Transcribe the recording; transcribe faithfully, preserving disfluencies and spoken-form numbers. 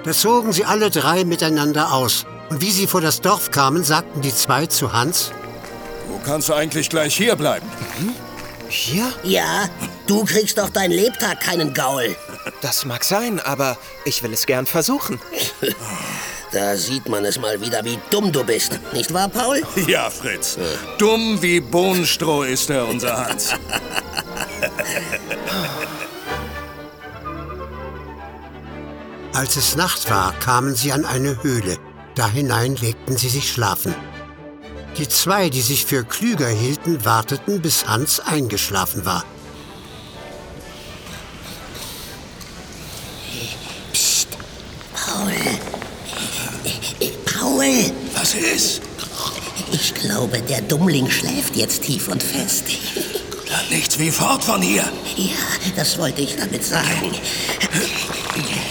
Da zogen sie alle drei miteinander aus. Und wie sie vor das Dorf kamen, sagten die zwei zu Hans: Du kannst eigentlich gleich hier bleiben. Mhm. Hier? Ja, du kriegst doch deinen Lebtag keinen Gaul. Das mag sein, aber ich will es gern versuchen. Da sieht man es mal wieder, wie dumm du bist. Nicht wahr, Paul? Ja, Fritz. Dumm wie Bohnenstroh ist er, unser Hans. Als es Nacht war, kamen sie an eine Höhle. Da hinein legten sie sich schlafen. Die zwei, die sich für klüger hielten, warteten, bis Hans eingeschlafen war. Psst, Paul. Paul! Was ist? Ich glaube, der Dummling schläft jetzt tief und fest. Dann nichts wie fort von hier. Ja, das wollte ich damit sagen.